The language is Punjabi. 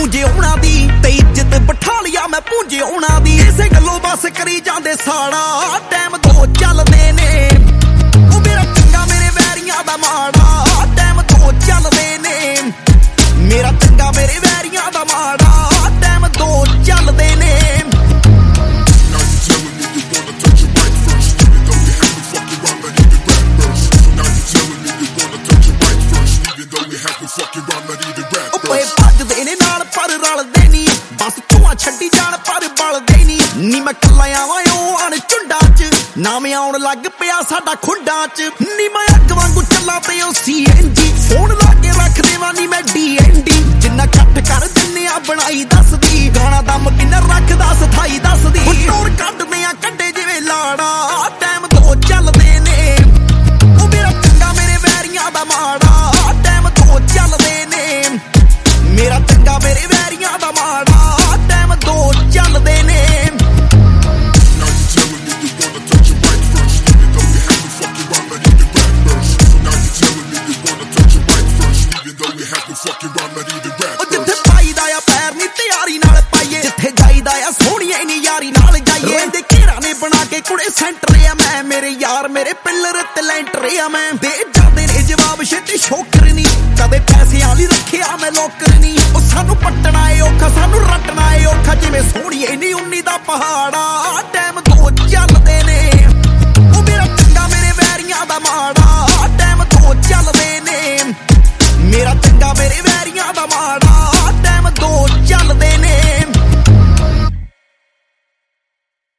ਗੂੰਜੇ ਉਹਨਾਂ ਦੀ ਤੇ ਇੱਜ਼ਤ ਬਿਠਾ ਲਿਆ ਮੈਂ ਪੂੰਜੇ ਉਹਨਾਂ ਦੀ ਇਸੇ ਗੱਲੋਂ ਬਸ ਕਰੀ ਜਾਂਦੇ ਸਾੜਾ ਟਾਈਮ ਦੋ ਚੱਲਦੇ ਨੇ ਉਹ ਮੇਰਾ ਚੰਗਾ ਮੇਰੇ ਵੈਰੀਆਂ ਦਾ ਮਾੜਾ ਟਾਈਮ ਦੋ ਚੱਲਦੇ ਨੇ ਮੇਰਾ ਚੰਗਾ ਮੇਰੇ ਵੈਰੀਆਂ ਦਾ ਮਾੜਾ ਟਾਈਮ ਦੋ ਚੱਲਦੇ ਨੇ ਭੱਜਦੇ ਨੇ ਨਾਲ ਪਰ ਰਲਦੇ ਨੀ ਬਸ ਧੂਆਂ ਛੱਡੀ ਜਾਣ ਪਰ ਬਲਦੇ ਨੀ ਮੈਂ ਕੱਲਾ ਆਵਾਂ ਉਹ ਅਣ ਝੁੰਡਾਂ ਚ ਨਾ ਮੈਂ ਆਉਣ ਲੱਗ ਪਿਆ ਸਾਡਾ ਖੁੰਡਾਂ ਚ ਨੀ ਮੈਂ ਅੱਗ ਵਾਂਗੂ ਚੱਲਾਂ ਤੇ ਉਹ CNG ਫੋਨ ਲਾ ਕੇ ਰੱਖ ਦੇਵਾਂ ਨੀ ਮੈਂ DND ਜਿੰਨਾ ਕੱਟ ਕਰ ਦਿੰਨੇ ਆ ਬਣਾਈ ਦੱਸਦੀ ਗਾਣਾ ਦਮ ਕਿੰਨਾ ਰੱਖਦਾ ਸਥਾਈ ਦੱਸਦੀ ਟੋਰ ਕੱਢਦੇ ਆ ਕੱਢੇ ਜਿਵੇਂ ਲਾੜਾ ਟਾਈਮ ਦੋ ਚੱਲਦੇ ਨੇ ਉਹ ਮੇਰਾ ਚੰਗਾ ਮੇਰੇ ਵੈਰੀਆਂ ਦਾ ਮਾੜਾ ਟਾਈਮ ਦੋ ਚੱਲਦੇ ਨੇ ਮੇਰਾ ਚੰਗਾ ਮੇਰੇ ਵੈਰੀਆਂ ਦਾ ਮਾੜਾ ਟਾਈਮ ਦੋ ਚੱਲਦੇ ਨੇ ਜਿੱਥੇ ਪਾਈਦਾ ਆ ਪੈਰ ਨੀ ਤਿਆਰੀ ਨਾਲ ਪਾਈਏ ਜਿੱਥੇ ਜਾਈਦਾ ਆ ਸੋਹਣੀਏ ਨੀ ਯਾਰੀ ਨਾਲ ਜਾਈਏ ਇਹਦੇ ਘੇਰਾ ਨੇ ਬਣਾ ਕੇ ਕੁੜੇ ਸੈਂਟਰ ਆ ਮੈਂ ਮੇਰੇ ਯਾਰ ਮੇਰੇ ਪਿੱਲਰ ਤੇ ਲੈਂਟਰ ਆ ਮੈਂ ਦੇ ਜਾਂਦੇ ਨੇ ਜਵਾਬ ਛੇਤੀ ਸ਼ੋਕਰ ਨੀ ਕਦੇ ਪੈਸਿਆਂ ਲਈ ਰੱਖਿਆ ਮੈਂ ਲੋਕਰ ਨੀ ਉਹ ਸਾਨੂੰ ਪੱਟਣਾ ਏ ਔਖਾ ਸਾਨੂੰ ਰੱਟਣਾ ਏ ਔਖਾ ਜਿਵੇਂ ਸੋਹਣੀਏ ਨੀ 19 ਦਾ ਪਹਾੜਾ